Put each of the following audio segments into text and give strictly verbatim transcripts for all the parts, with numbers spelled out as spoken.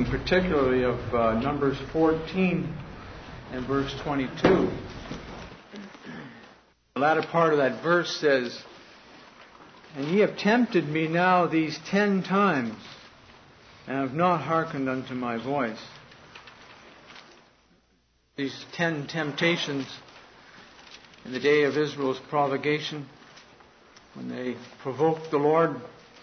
thinking particularly of uh, Numbers fourteen and verse twenty-two. The latter part of that verse says, "And ye have tempted me now these ten times, and have not hearkened unto my voice." These ten temptations in the day of Israel's provocation, when they provoked the Lord.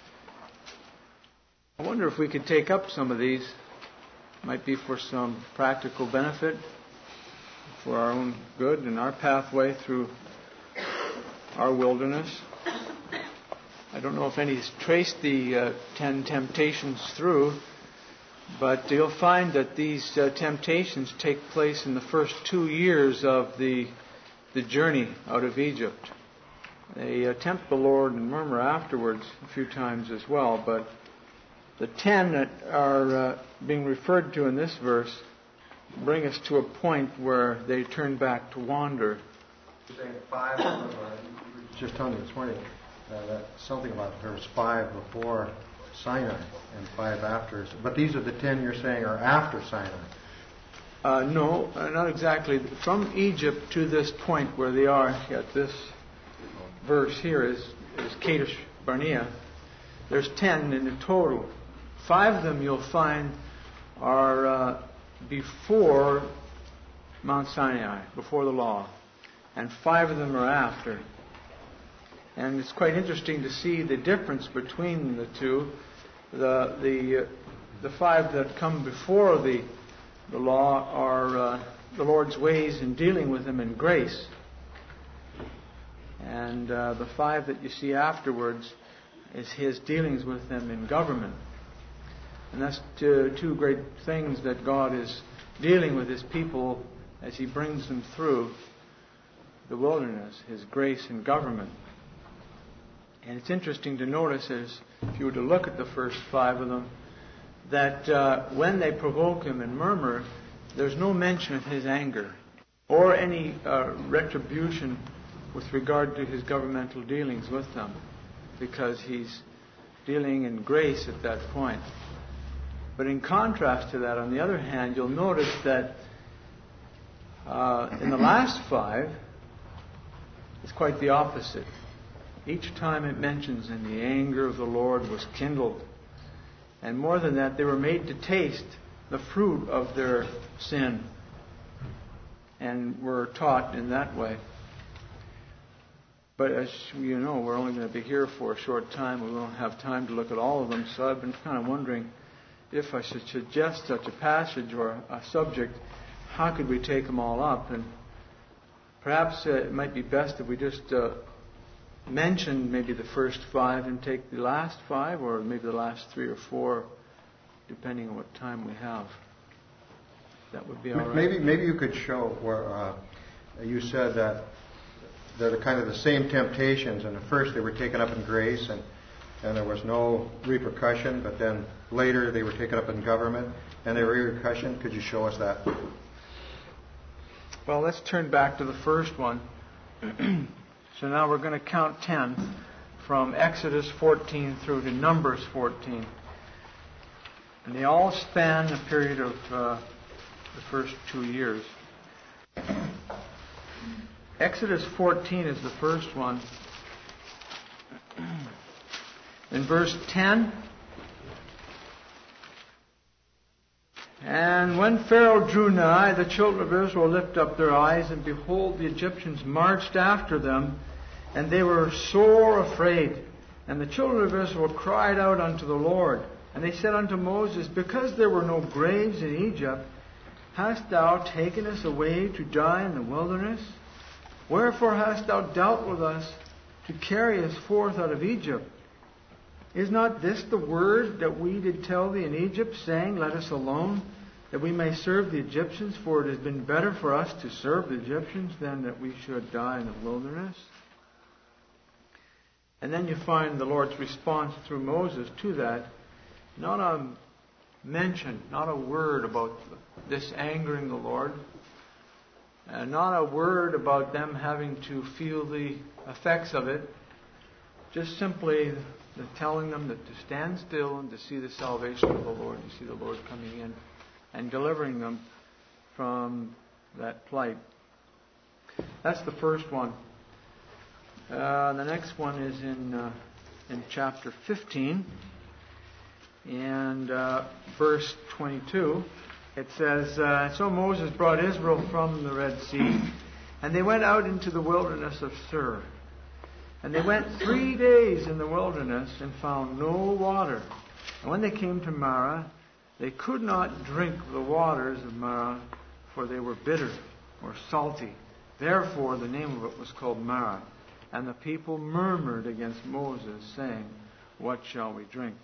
I wonder if we could take up some of these. Might be for some practical benefit, for our own good and our pathway through our wilderness. I don't know if any's traced the uh, ten temptations through, but you'll find that these uh, temptations take place in the first two years of the the journey out of Egypt. They uh, tempt the Lord and murmur afterwards a few times as well, but the ten that are uh, being referred to in this verse bring us to a point where they turn back to wander. You're saying five, uh, just telling me this morning, uh, that something about there's five before Sinai and five after. But these are the ten you're saying are after Sinai. Uh, no, uh, not exactly. From Egypt to this point where they are at this verse here is, is Kadesh Barnea. There's ten in the total. Five of them you'll find are uh, before Mount Sinai, before the law. And five of them are after. And it's quite interesting to see the difference between the two. The the uh, the five that come before the the law are uh, the Lord's ways in dealing with them in grace. And uh, the five that you see afterwards is His dealings with them in government. And that's two, two great things that God is dealing with His people as He brings them through the wilderness, His grace and government. And it's interesting to notice, as if you were to look at the first five of them, that uh, when they provoke Him and murmur, there's no mention of His anger or any uh, retribution with regard to His governmental dealings with them, because He's dealing in grace at that point. But in contrast to that, on the other hand, you'll notice that uh, in the last five, it's quite the opposite. Each time it mentions, "and the anger of the Lord was kindled." And more than that, they were made to taste the fruit of their sin and were taught in that way. But as you know, we're only going to be here for a short time. We won't have time to look at all of them. So I've been kind of wondering if I should suggest such a passage or a subject, how could we take them all up? And perhaps uh, it might be best if we just uh, mention maybe the first five and take the last five, or maybe the last three or four, depending on what time we have. That would be all right. Maybe, maybe you could show where uh, you said that they're kind of the same temptations, and at first they were taken up in grace and, and there was no repercussion, but then later they were taken up in government and there were repercussion. Could you show us that? Well, let's turn back to the first one. So now we're going to count ten from Exodus fourteen through to Numbers fourteen. And they all span a period of uh, the first two years. Exodus fourteen is the first one. In verse ten, "And when Pharaoh drew nigh, the children of Israel lifted up their eyes, and behold, the Egyptians marched after them, and they were sore afraid. And the children of Israel cried out unto the Lord. And they said unto Moses, Because there were no graves in Egypt, hast thou taken us away to die in the wilderness? Wherefore hast thou dealt with us to carry us forth out of Egypt? Is not this the word that we did tell thee in Egypt, saying, Let us alone, that we may serve the Egyptians? For it has been better for us to serve the Egyptians than that we should die in the wilderness." And then you find the Lord's response through Moses to that. Not a mention, not a word about this angering the Lord. And not a word about them having to feel the effects of it. Just simply They're telling them that to stand still and to see the salvation of the Lord, to see the Lord coming in and delivering them from that plight. That's the first one. Uh, the next one is in uh, in chapter fifteen and uh, verse twenty-two. It says, uh, So Moses brought Israel from the Red Sea, and they went out into the wilderness of Shur. And they went three days in the wilderness and found no water. And when they came to Marah, they could not drink the waters of Marah, for they were bitter or salty. Therefore the name of it was called Marah. And the people murmured against Moses, saying, What shall we drink?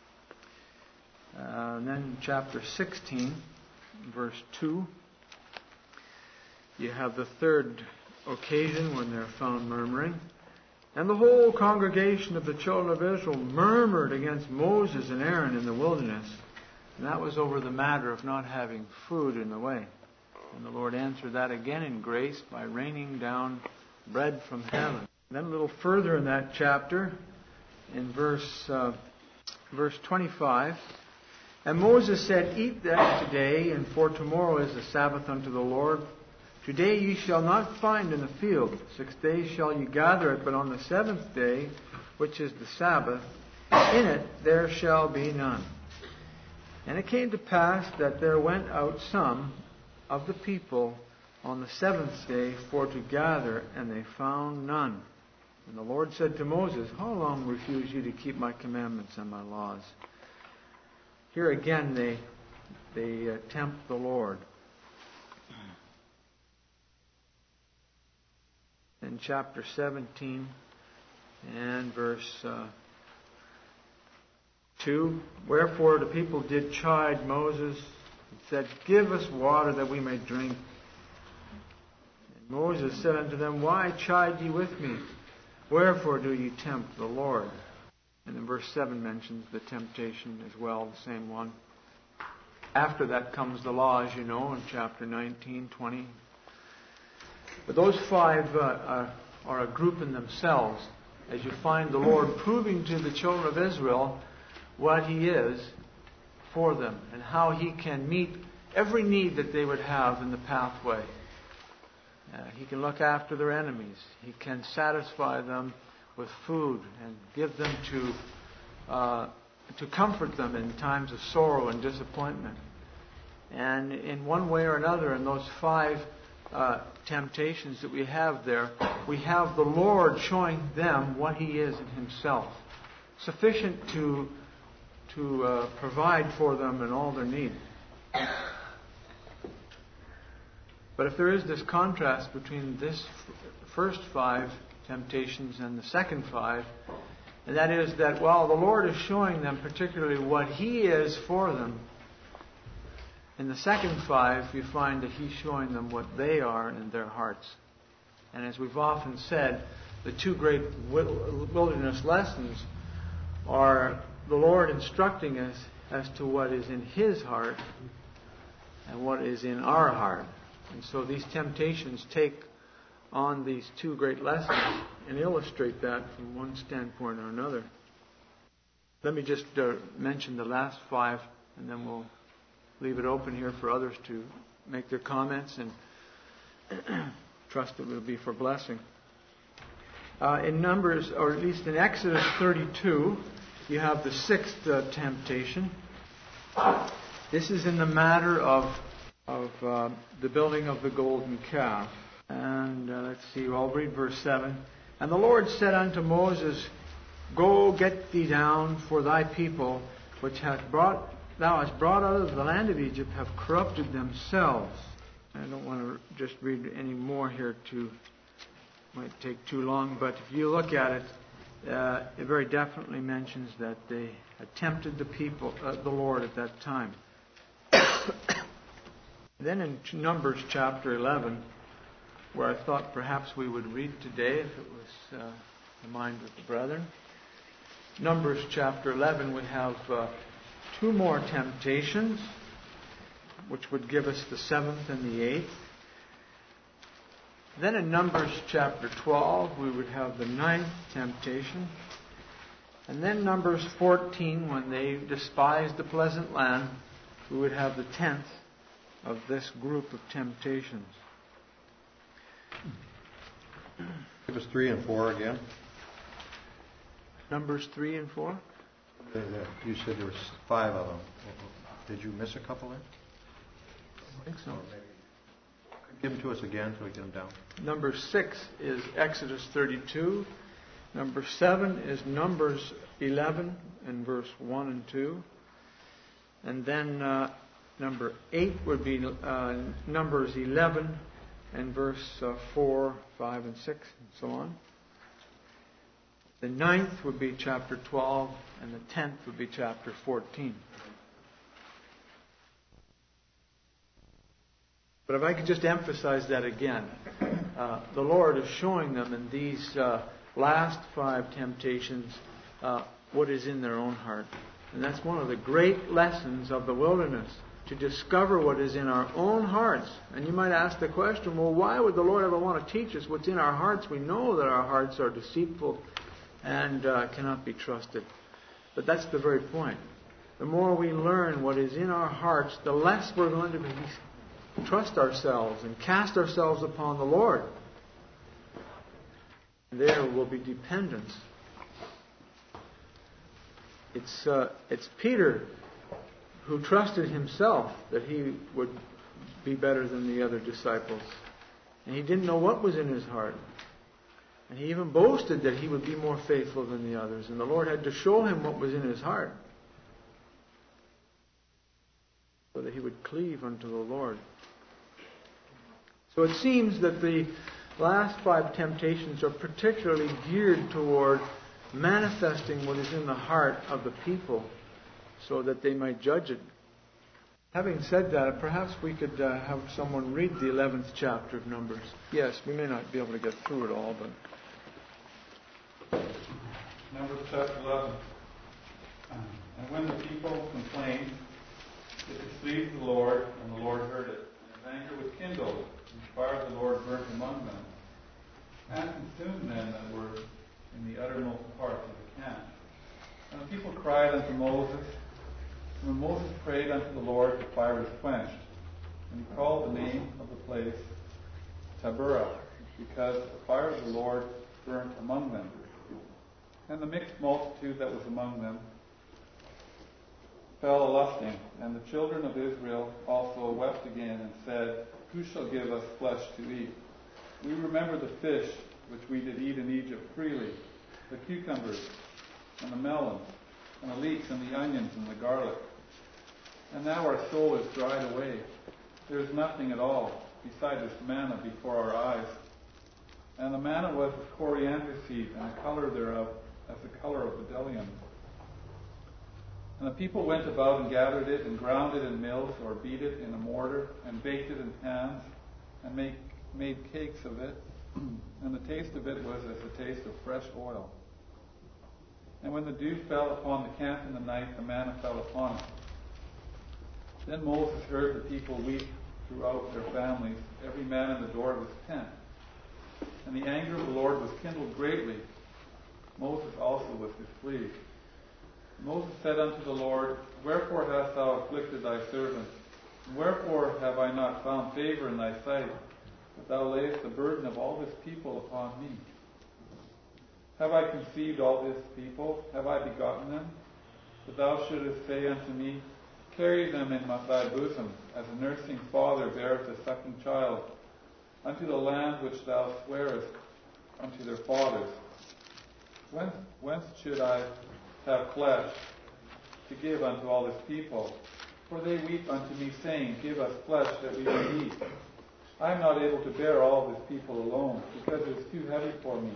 Uh, and then in chapter sixteen, verse two, you have the third occasion when they're found murmuring. And the whole congregation of the children of Israel murmured against Moses and Aaron in the wilderness. And that was over the matter of not having food in the way. And the Lord answered that again in grace by raining down bread from heaven. And then a little further in that chapter, in verse uh, verse twenty-five, And Moses said, Eat that today, and for tomorrow is the Sabbath unto the Lord. Today ye shall not find in the field. Six days shall ye gather it, but on the seventh day, which is the Sabbath, in it there shall be none. And it came to pass that there went out some of the people on the seventh day for to gather, and they found none. And the Lord said to Moses, How long refuse you to keep my commandments and my laws? Here again they they uh, tempt the Lord. In chapter seventeen and verse uh, two, Wherefore the people did chide Moses and said, Give us water that we may drink. And Moses said unto them, Why chide ye with me? Wherefore do ye tempt the Lord? And then verse seven mentions the temptation as well, the same one. After that comes the law, as you know, in chapter nineteen, twenty. But those five uh, are, are a group in themselves, as you find the Lord proving to the children of Israel what He is for them and how He can meet every need that they would have in the pathway. Uh, he can look after their enemies. He can satisfy them with food and give them to uh, to comfort them in times of sorrow and disappointment. And in one way or another, in those five uh, temptations that we have there, we have the Lord showing them what He is in Himself, sufficient to to uh, provide for them in all their need. But if there is this contrast between this f- first five temptations and the second five, and that is that while the Lord is showing them particularly what He is for them, in the second five you find that He's showing them what they are in their hearts. And as we've often said, the two great wilderness lessons are the Lord instructing us as to what is in His heart and what is in our heart. And so these temptations take on these two great lessons and illustrate that from one standpoint or another. Let me just uh, mention the last five, and then we'll leave it open here for others to make their comments, and trust it will be for blessing. Uh, in Numbers, or at least in Exodus thirty-two, you have the sixth uh, temptation. This is in the matter of of uh, the building of the golden calf. And uh, let's see, I'll read verse seven. And the Lord said unto Moses, Go, get thee down, for thy people, which hath brought thou hast brought out of the land of Egypt, have corrupted themselves. I don't want to just read any more here, to might take too long, but if you look at it, uh, it very definitely mentions that they had tempted the people, uh, the Lord at that time. Then in Numbers chapter eleven, where I thought perhaps we would read today, if it was uh, the mind of the brethren. Numbers chapter eleven, we have uh, two more temptations, which would give us the seventh and the eighth. Then in Numbers chapter twelve, we would have the ninth temptation. And then Numbers fourteen, when they despised the pleasant land, we would have the tenth of this group of temptations. Give us three and four again. Numbers three and four? You said there were five of them. Did you miss a couple there? I think so. Give them to us again so we get them down. Number six is Exodus thirty-two. Number seven is Numbers eleven and verse one and two. And then uh, number eight would be uh, Numbers eleven and verse uh, four, five, and six, and so on. The ninth would be chapter twelve, and the tenth would be chapter fourteen. But if I could just emphasize that again, uh, the Lord is showing them in these uh, last five temptations uh, what is in their own heart. And that's one of the great lessons of the wilderness, to discover what is in our own hearts. And you might ask the question, well, why would the Lord ever want to teach us what's in our hearts? We know that our hearts are deceitful and uh, cannot be trusted. But that's the very point. The more we learn what is in our hearts, the less we're going to be trust ourselves and cast ourselves upon the Lord. There will be dependence. It's uh, it's Peter who trusted himself that he would be better than the other disciples. And he didn't know what was in his heart. And he even boasted that he would be more faithful than the others. And the Lord had to show him what was in his heart, so that he would cleave unto the Lord. So it seems that the last five temptations are particularly geared toward manifesting what is in the heart of the people, so that they might judge it. Having said that, perhaps we could uh, have someone read the eleventh chapter of Numbers. Yes, we may not be able to get through it all, but... Numbers chapter eleven. And when the people complained, it displeased the Lord, and the Lord heard it. And his anger was kindled, and the fire of the Lord burnt among them, and consumed men that were in the uttermost parts of the camp. And the people cried unto Moses. And when Moses prayed unto the Lord, the fire was quenched. And he called the name of the place Taberah, because the fire of the Lord burnt among them. And the mixed multitude that was among them fell a-lusting, and the children of Israel also wept again, and said, Who shall give us flesh to eat? We remember the fish which we did eat in Egypt freely, the cucumbers, and the melons, and the leeks, and the onions, and the garlic. And now our soul is dried away. There is nothing at all beside this manna before our eyes. And the manna was as coriander seed, and the color thereof as the color of bdellium. And the people went about and gathered it, and ground it in mills, or beat it in a mortar, and baked it in pans, and make, made cakes of it. And the taste of it was as the taste of fresh oil. And when the dew fell upon the camp in the night, the manna fell upon it. Then Moses heard the people weep throughout their families, every man in the door of his tent. And the anger of the Lord was kindled greatly. Moses also was displeased. Moses said unto the Lord, Wherefore hast thou afflicted thy servant? And wherefore have I not found favor in thy sight, that thou layest the burden of all this people upon me? Have I conceived all this people? Have I begotten them? That thou shouldest say unto me, Carry them in thy bosom, as a nursing father beareth a sucking child, unto the land which thou swearest unto their fathers. Whence, whence should I have flesh to give unto all this people? For they weep unto me, saying, Give us flesh that we may eat. I am not able to bear all this people alone, because it is too heavy for me.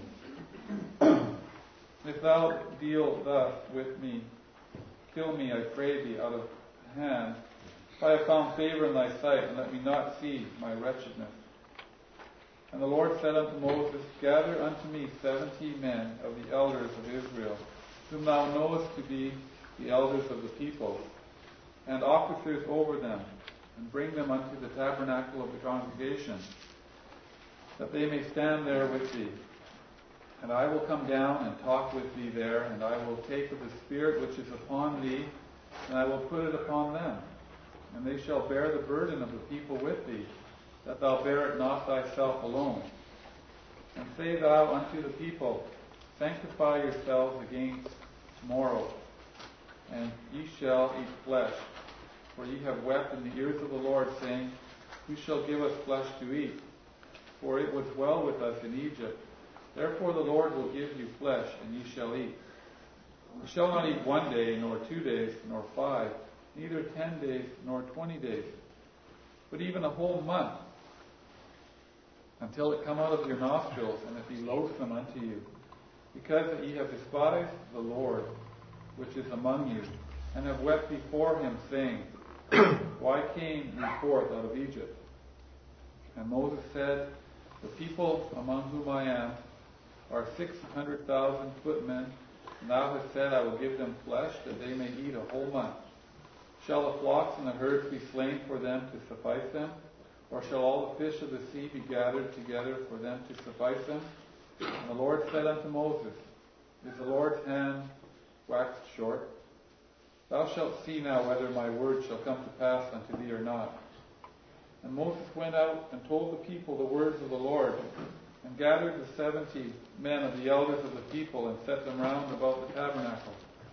If thou deal thus with me, kill me, I pray thee, out of hand, if I have found favor in thy sight, and let me not see my wretchedness. And the Lord said unto Moses, Gather unto me seventy men of the elders of Israel, whom thou knowest to be the elders of the people, and officers over them, and bring them unto the tabernacle of the congregation, that they may stand there with thee. And I will come down and talk with thee there, and I will take of the Spirit which is upon thee, and I will put it upon them. And they shall bear the burden of the people with thee, that thou bear it not thyself alone. And say thou unto the people, Sanctify yourselves against tomorrow, and ye shall eat flesh. For ye have wept in the ears of the Lord, saying, Who shall give us flesh to eat? For it was well with us in Egypt. Therefore the Lord will give you flesh, and ye shall eat. You shall not eat one day, nor two days, nor five, neither ten days, nor twenty days, but even a whole month, until it come out of your nostrils, and it be loathsome unto you, because that ye have despised the Lord, which is among you, and have wept before him, saying, Why came ye forth out of Egypt? And Moses said, The people among whom I am are six hundred thousand footmen, and thou hast said, I will give them flesh, that they may eat a whole month. Shall the flocks and the herds be slain for them to suffice them? Or shall all the fish of the sea be gathered together for them to suffice them? And the Lord said unto Moses, Is the Lord's hand waxed short? Thou shalt see now whether my word shall come to pass unto thee or not. And Moses went out and told the people the words of the Lord, and gathered the seventy men of the elders of the people, and set them round about the tabernacle.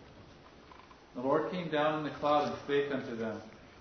The Lord came down in the cloud and spake unto them,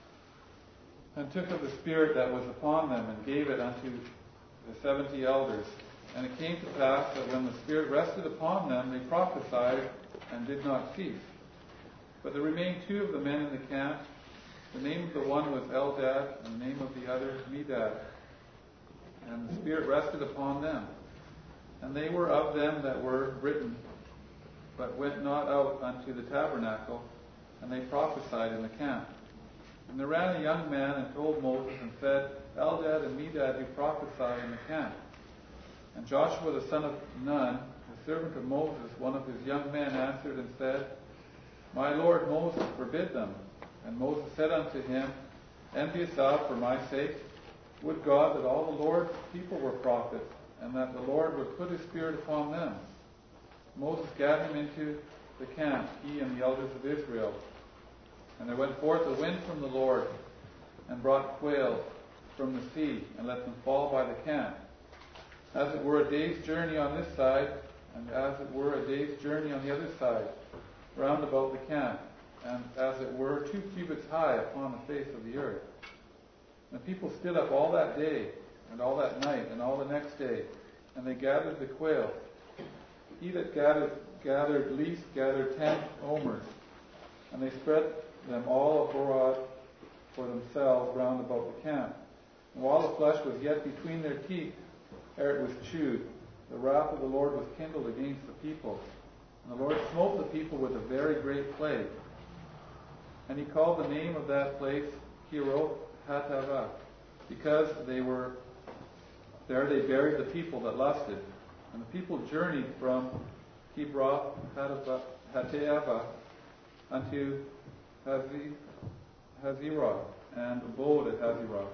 and took of the Spirit that was upon them, and gave it unto the seventy elders. And it came to pass that when the Spirit rested upon them, they prophesied and did not cease. But there remained two of the men in the camp. The name of the one was Eldad, and the name of the other Medad. And the Spirit rested upon them. And they were of them that were written, but went not out unto the tabernacle, and they prophesied in the camp. And there ran a young man and told Moses, and said, Eldad and Medad do prophesy in the camp. And Joshua the son of Nun, the servant of Moses, one of his young men, answered and said, My lord Moses, forbid them. And Moses said unto him, Envious thou for my sake? Would God that all the Lord's people were prophets, and that the Lord would put his Spirit upon them. Moses gat him into the camp, he and the elders of Israel. And there went forth a wind from the Lord, and brought quail from the sea, and let them fall by the camp, as it were a day's journey on this side, and as it were a day's journey on the other side, round about the camp, and as it were two cubits high upon the face of the earth. And the people stood up all that day, and all that night, and all the next day, and they gathered the quail. He that gathered, gathered least gathered ten omers, and they spread them all abroad for themselves round about the camp. And while the flesh was yet between their teeth, ere it was chewed, the wrath of the Lord was kindled against the people. And the Lord smote the people with a very great plague. And he called the name of that place Kibroth Hattaavah, because they were there they buried the people that lusted. And the people journeyed from Kibroth Hattaavah unto Hazirah, and abode at Hazirah.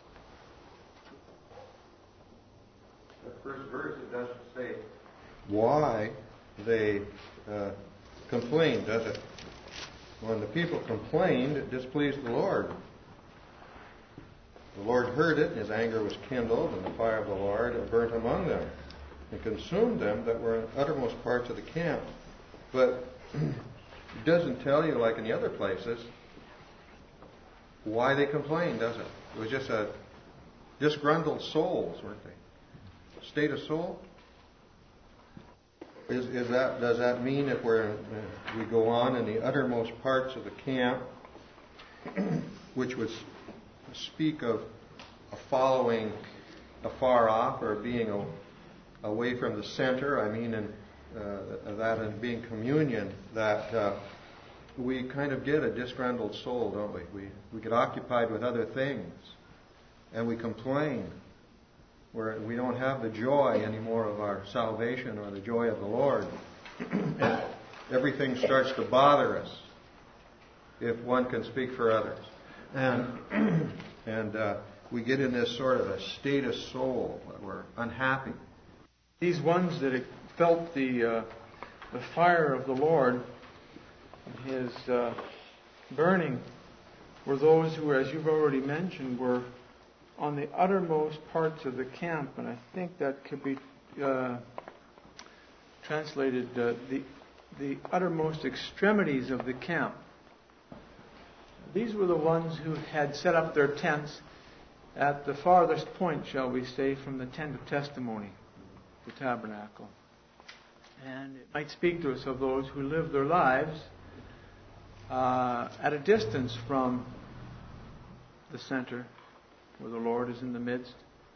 The first verse, it doesn't say why they uh, complained, does it? When the people complained, it displeased the Lord. The Lord heard it, and his anger was kindled, and the fire of the Lord burnt among them, and consumed them that were in the uttermost parts of the camp. But it doesn't tell you, like in the other places, why they complained, does it? It was just a disgruntled souls, weren't they? State of soul? Is, is that, does that mean if we're, if we go on in the uttermost parts of the camp, which would speak of a following afar off or being a, away from the center, I mean, in, uh, that in being communion, that uh, we kind of get a disgruntled soul, don't we? We we get occupied with other things, and we complain. Where we don't have the joy anymore of our salvation or the joy of the Lord. And everything starts to bother us, if one can speak for others. And and uh, we get in this sort of a state of soul where we're unhappy. These ones that felt the uh, the fire of the Lord, His uh, burning, were those who, as you've already mentioned, were on the uttermost parts of the camp, and I think that could be uh, translated uh, the the uttermost extremities of the camp. These were the ones who had set up their tents at the farthest point, shall we say, from the tent of testimony, the tabernacle. And it might speak to us of those who live their lives uh, at a distance from the center, where the Lord is in the midst.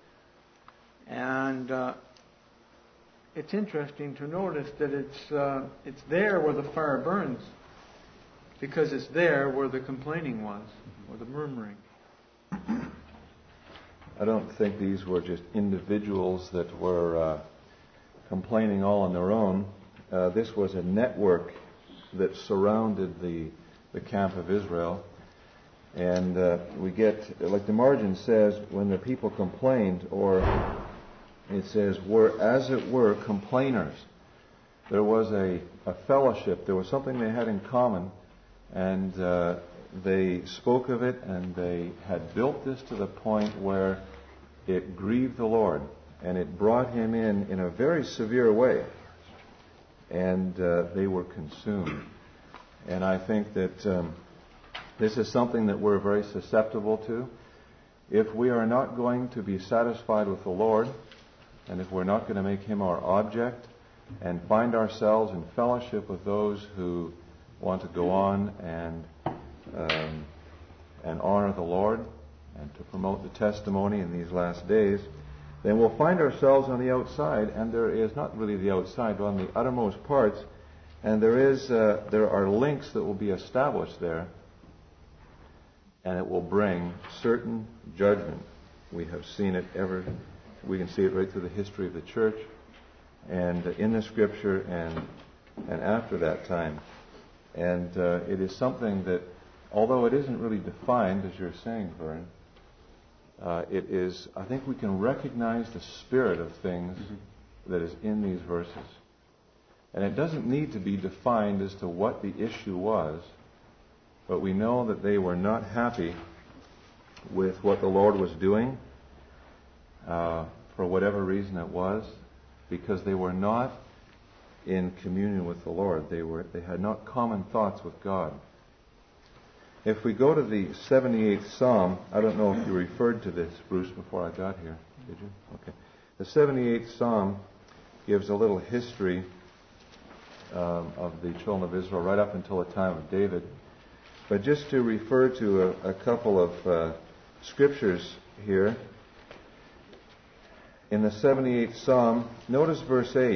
And uh, it's interesting to notice that it's uh, it's there where the fire burns, because it's there where the complaining was, or the murmuring. I don't think these were just individuals that were uh, complaining all on their own. Uh, this was a network that surrounded the the camp of Israel. And uh, we get, like the margin says, when the people complained, or it says, were as it were complainers. There was a, a fellowship, there was something they had in common, and uh, they spoke of it, and they had built this to the point where it grieved the Lord, and it brought Him in in a very severe way, and uh, they were consumed. And I think that um, this is something that we're very susceptible to. If we are not going to be satisfied with the Lord, and if we're not going to make Him our object, and find ourselves in fellowship with those who want to go on and um, and honor the Lord, and to promote the testimony in these last days, then we'll find ourselves on the outside, and there is not really the outside, but on the uttermost parts, and there is uh, there are links that will be established there, and it will bring certain judgment. We have seen it ever, we can see it right through the history of the church, and in the Scripture, and and after that time. And uh, it is something that, although it isn't really defined, as you're saying, Vern, uh, it is, I think we can recognize the spirit of things mm-hmm. that is in these verses. And it doesn't need to be defined as to what the issue was, but we know that they were not happy with what the Lord was doing, uh, for whatever reason it was, because they were not in communion with the Lord. They were they had not common thoughts with God. If we go to the seventy-eighth Psalm, I don't know if you referred to this, Bruce, before I got here. Did you? Okay. The seventy-eighth Psalm gives a little history um, of the children of Israel right up until the time of David. But just to refer to a, a couple of uh, scriptures here. In the seventy-eighth Psalm, notice verse eight.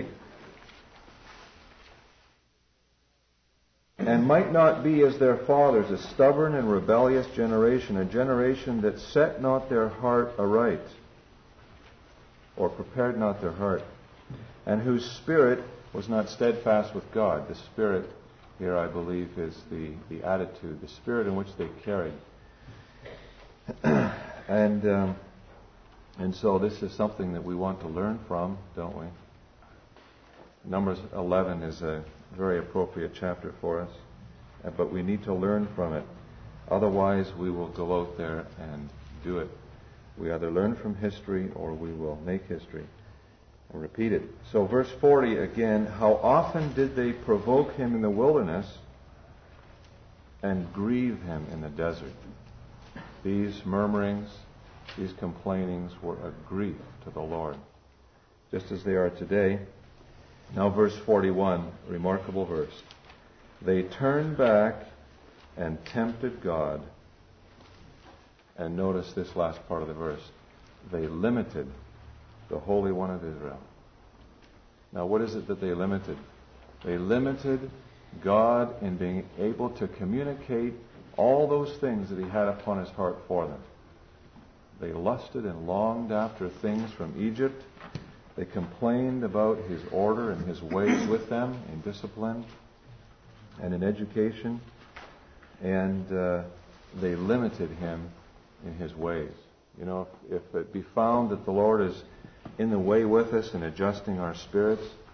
And might not be as their fathers, a stubborn and rebellious generation, a generation that set not their heart aright, or prepared not their heart, and whose spirit was not steadfast with God. The spirit here, I believe, is the, the attitude, the spirit in which they carried. and um, and so this is something that we want to learn from, don't we? Numbers eleven is a very appropriate chapter for us, but we need to learn from it. Otherwise, we will go out there and do it. We either learn from history or we will make history and repeat it. So verse forty again, how often did they provoke him in the wilderness and grieve him in the desert? These murmurings, these complainings were a grief to the Lord, just as they are today. Now verse forty-one, remarkable verse. They turned back and tempted God. And notice this last part of the verse. They limited the Holy One of Israel. Now what is it that they limited? They limited God in being able to communicate all those things that He had upon His heart for them. They lusted and longed after things from Egypt. They complained about His order and His ways with them in discipline and in education. And uh, they limited Him in His ways. You know, if, if it be found that the Lord is in the way with us in adjusting our spirits,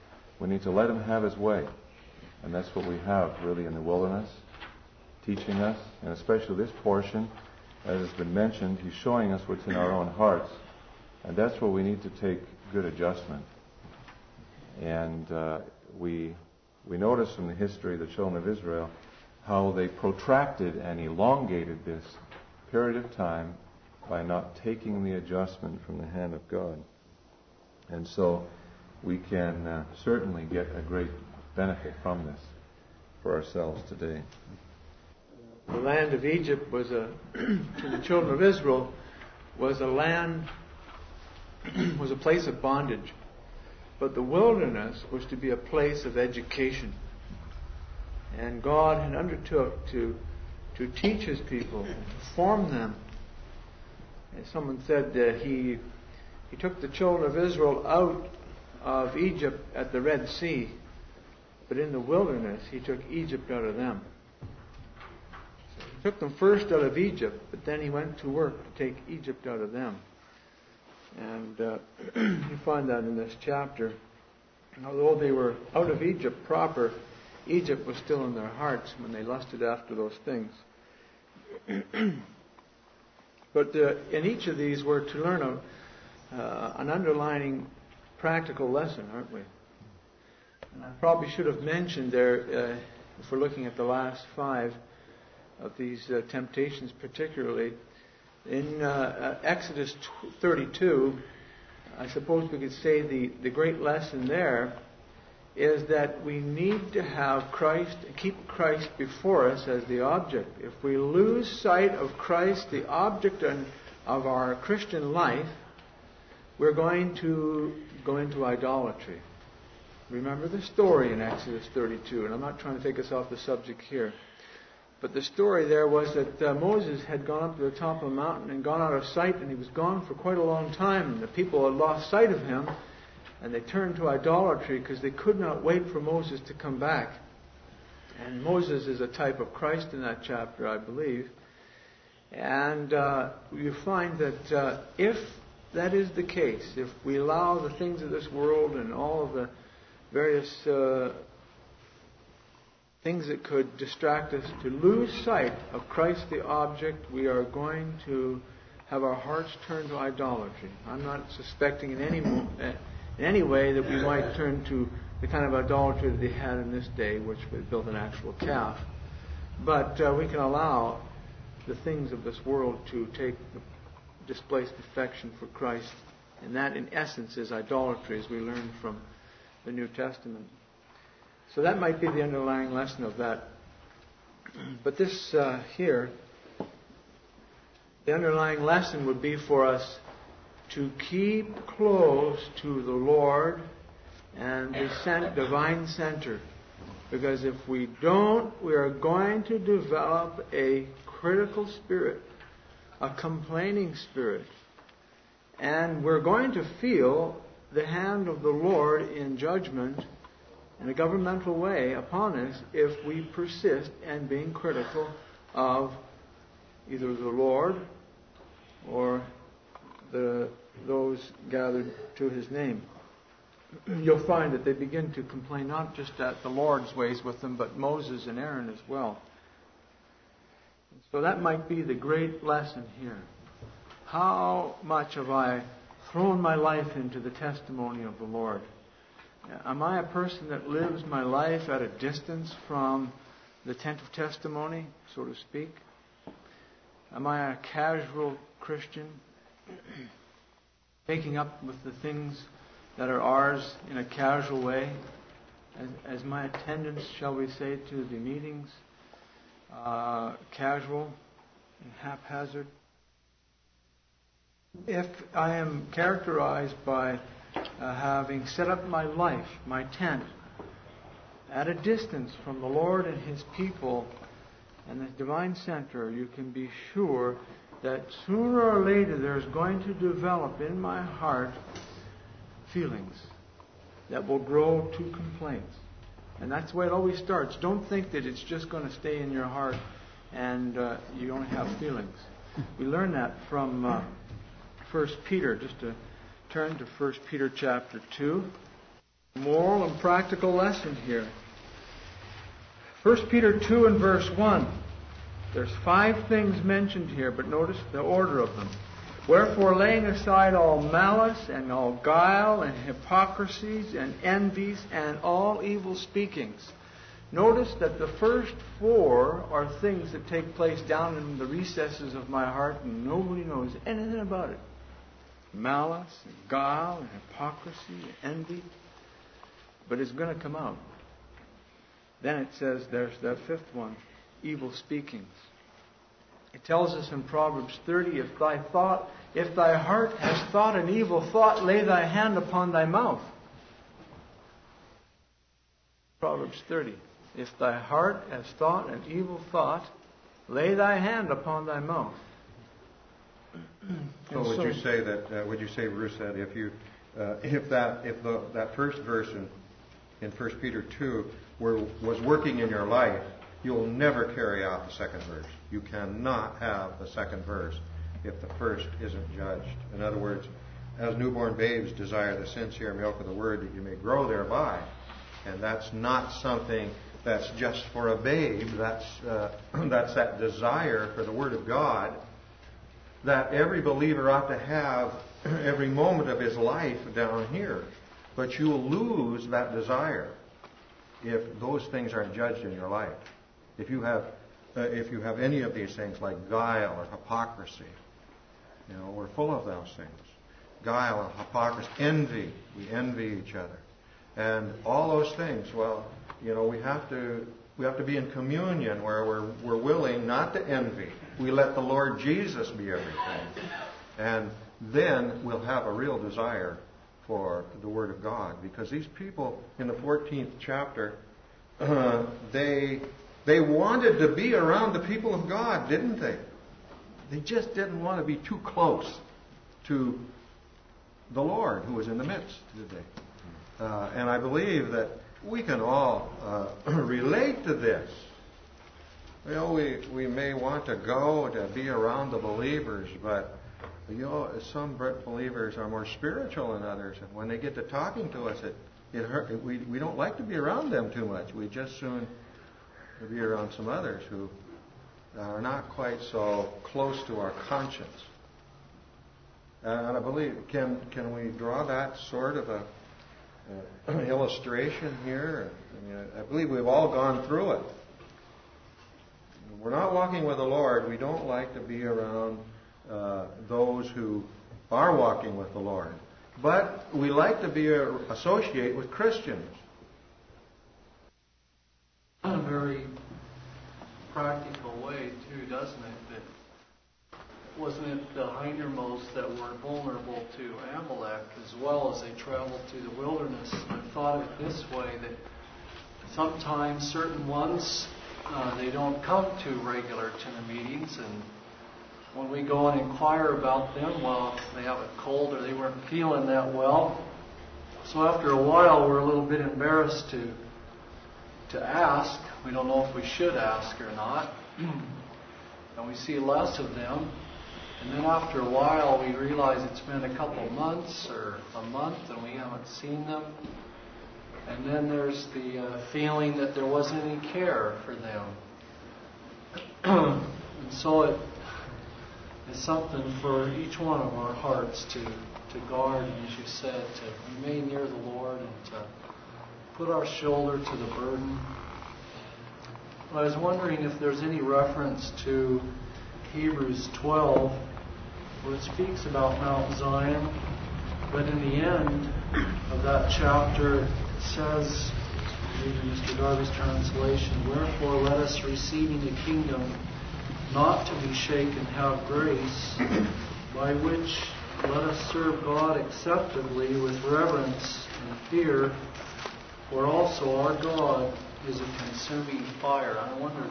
We need to let Him have His way. And that's what we have really in the wilderness, teaching us, and especially this portion, as has been mentioned, He's showing us what's in our own hearts. And that's where we need to take good adjustment. And uh, we we notice from the history of the children of Israel how they protracted and elongated this period of time by not taking the adjustment from the hand of God. And so we can uh, certainly get a great benefit from this for ourselves today. The land of Egypt was a, to the children of Israel, was a land, was a place of bondage. But the wilderness was to be a place of education. And God had undertook to, to teach His people, to form them. As someone said, uh, he, he took the children of Israel out of Egypt at the Red Sea, but in the wilderness He took Egypt out of them. So He took them first out of Egypt, but then He went to work to take Egypt out of them. And uh, you find that in this chapter. Although they were out of Egypt proper, Egypt was still in their hearts when they lusted after those things. But uh, in each of these we're to learn a, uh, an underlining practical lesson, aren't we? And I probably should have mentioned there, uh, if we're looking at the last five of these uh, temptations particularly, in uh, uh, Exodus thirty-two, I suppose we could say the, the great lesson there is that we need to have Christ, keep Christ before us as the object. If we lose sight of Christ, the object of our Christian life, we're going to go into idolatry. Remember the story in Exodus thirty-two, and I'm not trying to take us off the subject here. But the story there was that uh, Moses had gone up to the top of a mountain and gone out of sight, and he was gone for quite a long time. And the people had lost sight of him, and they turned to idolatry because they could not wait for Moses to come back. And Moses is a type of Christ in that chapter, I believe. And uh, you find that uh, if that is the case, if we allow the things of this world and all of the various uh, things that could distract us to lose sight of Christ the object, we are going to have our hearts turned to idolatry. I'm not suspecting in any mo- in any way that we might turn to the kind of idolatry that they had in this day, which they built an actual calf. But uh, we can allow the things of this world to take the displaced affection for Christ. And that, in essence, is idolatry, as we learn from the New Testament. So that might be the underlying lesson of that. But this uh, here, the underlying lesson would be for us to keep close to the Lord and the cent- divine center. Because if we don't, we are going to develop a critical spirit, a complaining spirit. And we're going to feel the hand of the Lord in judgment in a governmental way upon us if we persist in being critical of either the Lord or the those gathered to His name. You'll find that they begin to complain not just at the Lord's ways with them, but Moses and Aaron as well. So that might be the great lesson here. How much have I thrown my life into the testimony of the Lord? Am I a person that lives my life at a distance from the tent of testimony, so to speak? Am I a casual Christian, taking up with the things that are ours in a casual way, as, as my attendance, shall we say, to the meetings, uh, casual and haphazard? If I am characterized by uh, having set up my life, my tent, at a distance from the Lord and His people and the divine center, you can be sure that sooner or later there's going to develop in my heart feelings that will grow to complaints. And that's the way it always starts. Don't think that it's just going to stay in your heart and uh, you only have feelings. We learn that from uh, First Peter. Just to turn to First Peter chapter two. Moral and practical lesson here. First Peter two and verse one. There's five things mentioned here, but notice the order of them. Wherefore, laying aside all malice and all guile and hypocrisies and envies and all evil speakings. Notice that the first four are things that take place down in the recesses of my heart and nobody knows anything about it. Malice and guile and hypocrisy and envy. But it's going to come out. Then it says there's that fifth one, evil speakings. It tells us in Proverbs thirty, if thy thought, if thy heart has thought an evil thought, lay thy hand upon thy mouth. Proverbs thirty. If thy heart has thought an evil thought, lay thy hand upon thy mouth. So would so, you say that? Uh, would you say, Bruce, that if you, uh, if that, if the, that first verse in in First Peter two were, was working in your life, you'll never carry out the second verse. You cannot have the second verse if the first isn't judged. In other words, as newborn babes desire the sincere milk of the word that you may grow thereby. And that's not something that's just for a babe. That's uh, that's that desire for the word of God that every believer ought to have every moment of his life down here. But you will lose that desire if those things aren't judged in your life. If you have, uh, if you have any of these things like guile or hypocrisy, you know, we're full of those things. Guile and hypocrisy, envy. We envy each other, and all those things. Well, you know, we have to we have to be in communion where we're we're willing not to envy. We let the Lord Jesus be everything, and then we'll have a real desire for the Word of God. Because these people in the fourteenth chapter, uh, they they wanted to be around the people of God, didn't they? They just didn't want to be too close to the Lord who was in the midst, did they? Uh, and I believe that we can all uh, relate to this. You know, we, we may want to go to be around the believers, but you know, some believers are more spiritual than others, and when they get to talking to us, it, it hurt. We, we don't like to be around them too much. We just soon be around some others who are not quite so close to our conscience. And I believe, can can we draw that sort of a, a illustration here? I mean, I believe we've all gone through it. We're not walking with the Lord. We don't like to be around uh, those who are walking with the Lord, but we like to be a, associate with Christians. In a very practical way, too, doesn't it? That wasn't it the hindermost that were vulnerable to Amalek as well as they traveled through the wilderness? I've thought of it this way, that sometimes certain ones, uh, they don't come to regular tent meetings, and when we go and inquire about them, well, they have a cold or they weren't feeling that well. So after a while, we're a little bit embarrassed to to ask. We don't know if we should ask or not. And we see less of them. And then after a while, we realize it's been a couple months or a month and we haven't seen them. And then there's the uh, feeling that there wasn't any care for them. And so it is something for each one of our hearts to, to guard, and as you said, to remain near the Lord and to put our shoulder to the burden. I was wondering if there's any reference to Hebrews twelve where it speaks about Mount Zion, but in the end of that chapter it says, reading Mister Darby's translation, "Wherefore let us, receiving the kingdom, not to be shaken, have grace, by which let us serve God acceptably with reverence and fear, for also our God is a consuming fire." I wondered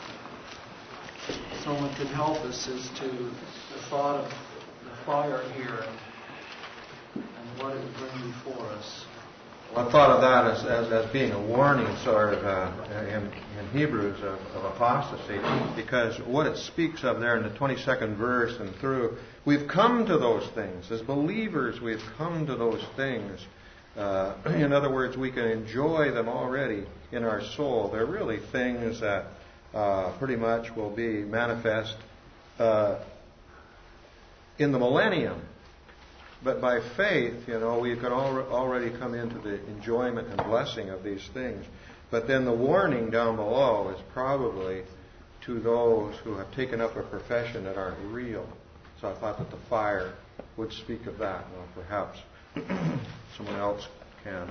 if someone could help us as to the thought of the fire here and, and what it would bring before us. Well, I thought of that as, as, as being a warning, sort of, uh, in, in Hebrews of, of apostasy, because what it speaks of there in the twenty-second verse and through, we've come to those things. As believers, we've come to those things. Uh, in other words, we can enjoy them already in our soul. They're really things that uh, pretty much will be manifest uh, in the millennium. But by faith, you know, we can al- already come into the enjoyment and blessing of these things. But then the warning down below is probably to those who have taken up a profession that aren't real. So I thought that the fire would speak of that. Well, perhaps someone else can.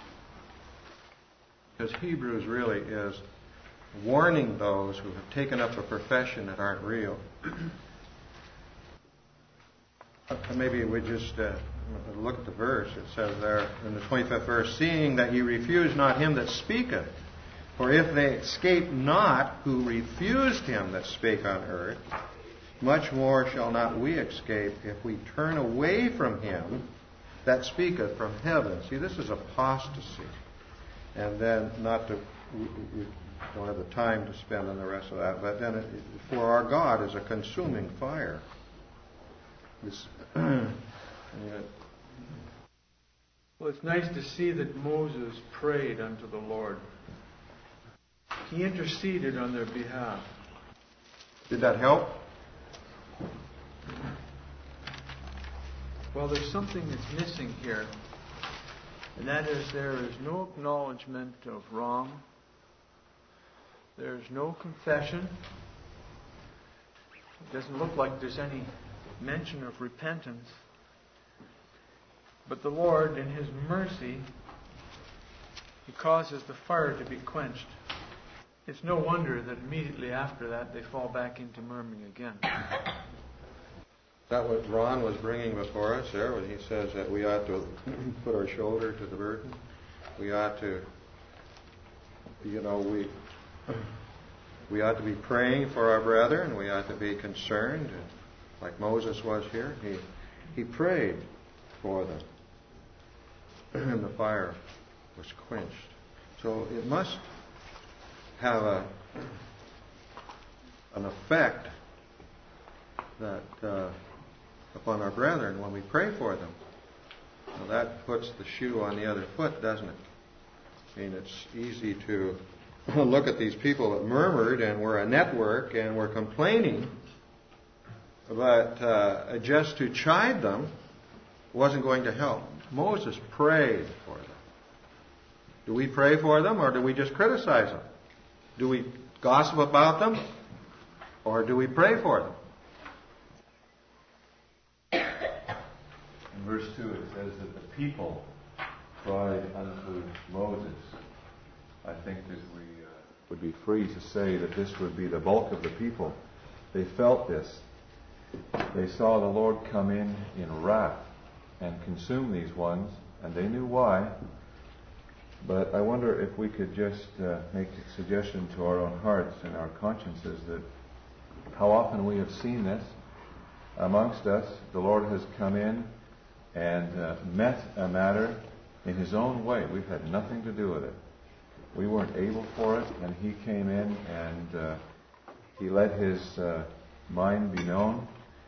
Because Hebrews really is warning those who have taken up a profession that aren't real. Maybe we just uh, look at the verse. It says there in the twenty-fifth verse, seeing that ye refuse not him that speaketh. For if they escape not who refused him that spake on earth, much more shall not we escape if we turn away from him that speaketh from heaven. See, this is apostasy. And then, not to, we, we don't have the time to spend on the rest of that, but then it, for our God is a consuming fire. This, well, it's nice to see that Moses prayed unto the Lord. He interceded on their behalf. Did that help? Well, there's something that's missing here, and that is there is no acknowledgement of wrong. There's no confession. It doesn't look like there's any mention of repentance. But the Lord, in His mercy, He causes the fire to be quenched. It's no wonder that immediately after that they fall back into murmuring again. Is that what Ron was bringing before us there when he says that we ought to put our shoulder to the burden? We ought to, you know, we we ought to be praying for our brethren. We ought to be concerned, like Moses was here. He he prayed for them, and the fire was quenched. So it must have a an effect that uh, upon our brethren when we pray for them. Now that puts the shoe on the other foot, doesn't it? I mean, it's easy to look at these people that murmured and were a network and were complaining, but uh, just to chide them wasn't going to help. Moses prayed for them. Do we pray for them, or do we just criticize them? Do we gossip about them, or do we pray for them? In verse two it says that the people cried unto Moses. I think that we uh, would be free to say that this would be the bulk of the people. They felt this. They saw the Lord come in in wrath and consume these ones, and they knew why. But I wonder if we could just uh, make a suggestion to our own hearts and our consciences that how often we have seen this amongst us. The Lord has come in and uh, met a matter in His own way. We've had nothing to do with it. We weren't able for it, and He came in and uh, He let His uh, mind be known.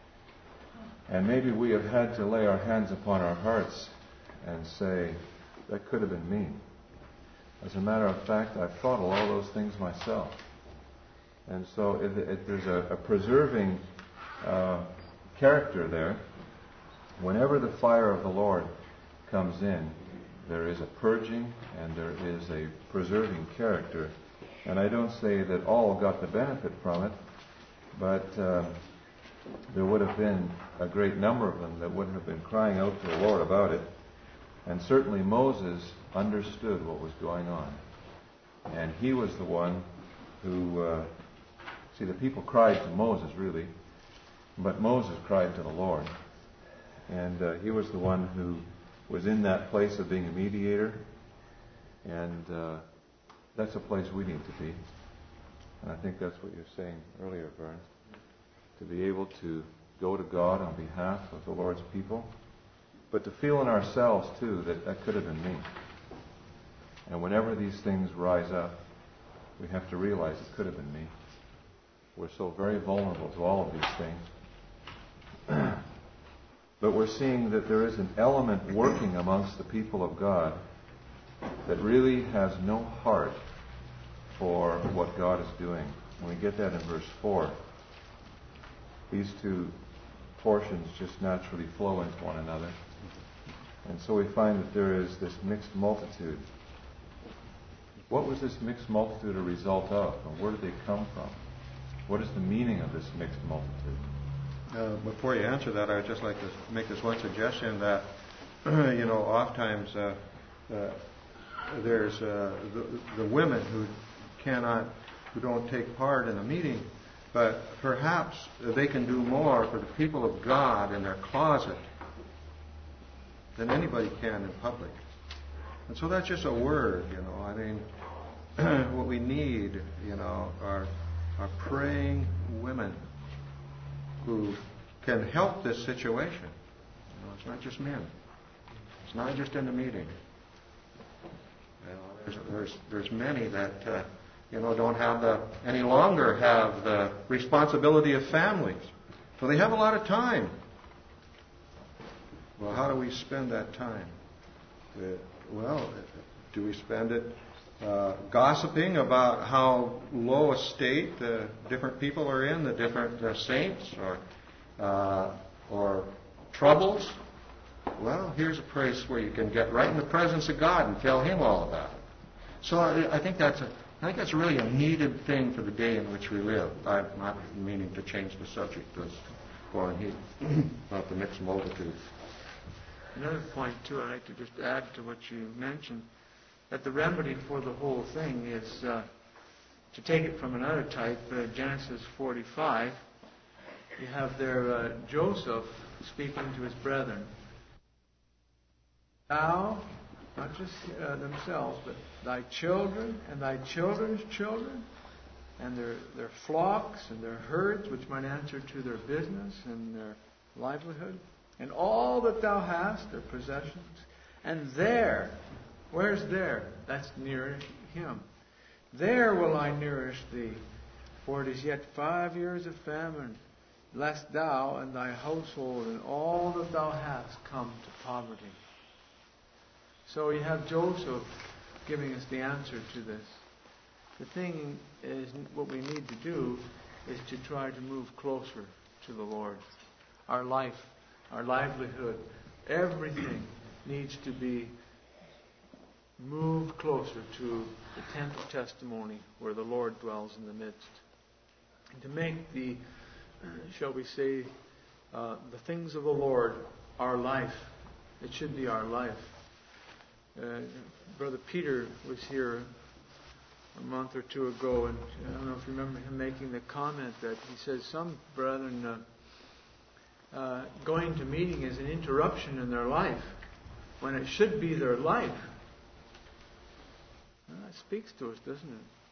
And maybe we have had to lay our hands upon our hearts and say, that could have been me. As a matter of fact, I've thought of all those things myself. And so it, it, there's a, a preserving uh, character there. Whenever the fire of the Lord comes in, there is a purging and there is a preserving character. And I don't say that all got the benefit from it, but uh, there would have been a great number of them that would have been crying out to the Lord about it. And certainly Moses understood what was going on. And he was the one who, uh, see, the people cried to Moses, really, but Moses cried to the Lord. And uh, he was the one who was in that place of being a mediator. And uh, that's a place we need to be. And I think that's what you were saying earlier, Vern. To be able to go to God on behalf of the Lord's people. But to feel in ourselves, too, that that could have been me. And whenever these things rise up, we have to realize it could have been me. We're so very vulnerable to all of these things. But we're seeing that there is an element working amongst the people of God that really has no heart for what God is doing. And we get that in verse four. These two portions just naturally flow into one another. And so we find that there is this mixed multitude. What was this mixed multitude a result of? And where did they come from? What is the meaning of this mixed multitude? Uh, before you answer that, I'd just like to make this one suggestion that, you know, oftentimes uh, uh, there's uh, the, the women who cannot, who don't take part in a meeting, but perhaps they can do more for the people of God in their closet than anybody can in public. And so that's just a word, you know. I mean, what we need, you know, are, are praying women who can help this situation. You know, it's not just men. It's not just in the meeting. You know, there's, there's, there's many that, uh, you know, don't have the, any longer have the responsibility of families. So they have a lot of time. Well, how do we spend that time? Uh, well, do we spend it uh, gossiping about how low a state the different people are in, the different uh, saints, or uh, or troubles? Well, here's a place where you can get right in the presence of God and tell Him all about it. So I, I think that's a I think that's really a needed thing for the day in which we live. I'm not meaning to change the subject. Let's go on here about the mixed multitude. Another point, too, I'd like to just add to what you mentioned, that the remedy for the whole thing is, uh, to take it from another type, uh, Genesis forty-five, you have there uh, Joseph speaking to his brethren. Thou, not just uh, themselves, but thy children and thy children's children, and their, their flocks and their herds, which might answer to their business and their livelihood, and all that thou hast, their possessions. And there, where's there? That's near him. There will I nourish thee, for it is yet five years of famine, lest thou and thy household and all that thou hast come to poverty. So you have Joseph giving us the answer to this. The thing is, what we need to do is to try to move closer to the Lord. Our life, our livelihood, everything needs to be moved closer to the tent of testimony where the Lord dwells in the midst. And to make the, shall we say, uh, the things of the Lord our life. It should be our life. Uh, Brother Peter was here a month or two ago, and I don't know if you remember him making the comment that he says some brethren uh, uh, going to meeting is an interruption in their life when it should be their life. Well, that speaks to us, doesn't it?